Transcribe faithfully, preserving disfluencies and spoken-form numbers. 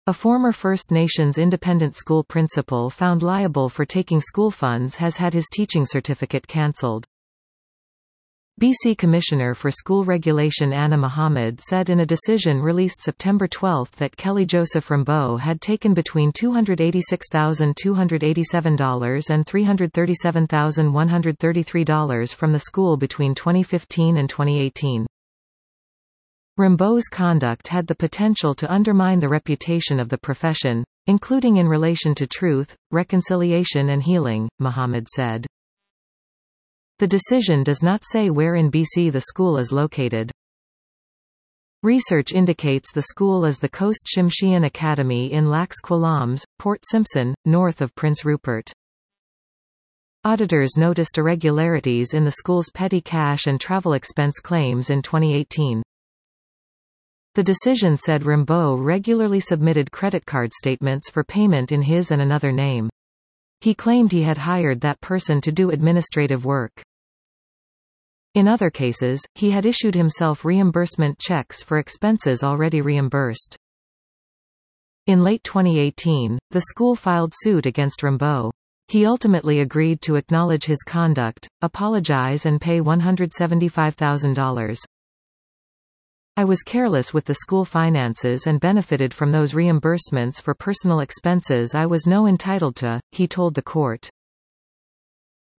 A former First Nations independent school principal found liable for taking school funds has had his teaching certificate cancelled. B C Commissioner for School Regulation Anna Mohammed said in a decision released September twelfth that Kelly Joseph Rambeau had taken between two hundred eighty-six thousand two hundred eighty-seven dollars and three hundred thirty-seven thousand one hundred thirty-three dollars from the school between twenty fifteen and twenty eighteen. Rambeau's conduct had the potential to undermine the reputation of the profession, including in relation to truth, reconciliation and healing, Mohammed said. The decision does not say where in B C the school is located. Research indicates the school is the Coast Shimshian Academy in Lax Kw'alaams, Port Simpson, north of Prince Rupert. Auditors noticed irregularities in the school's petty cash and travel expense claims in twenty eighteen. The decision said Rambeau regularly submitted credit card statements for payment in his and another name. He claimed he had hired that person to do administrative work. In other cases, he had issued himself reimbursement checks for expenses already reimbursed. In late twenty eighteen, the school filed suit against Rambeau. He ultimately agreed to acknowledge his conduct, apologize and pay one hundred seventy-five thousand dollars. I was careless with the school finances and benefited from those reimbursements for personal expenses I was no entitled to, he told the court.